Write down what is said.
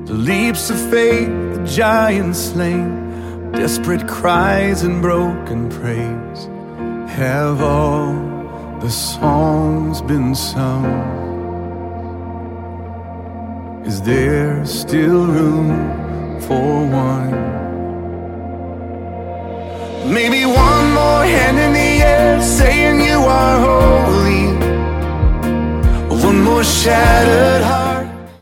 the leaps of faith, the giants slain, desperate cries and broken praise. Have all the songs been sung? Is there still room for one? Maybe one more hand in the air saying you are holy. One more shadow